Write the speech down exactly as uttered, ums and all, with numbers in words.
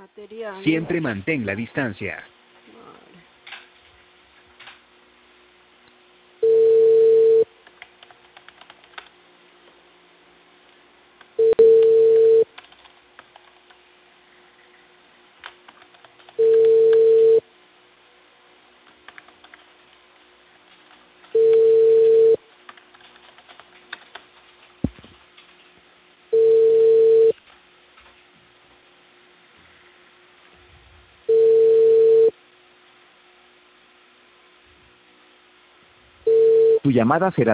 Material. Siempre mantén la distancia. Vale. Tu llamada será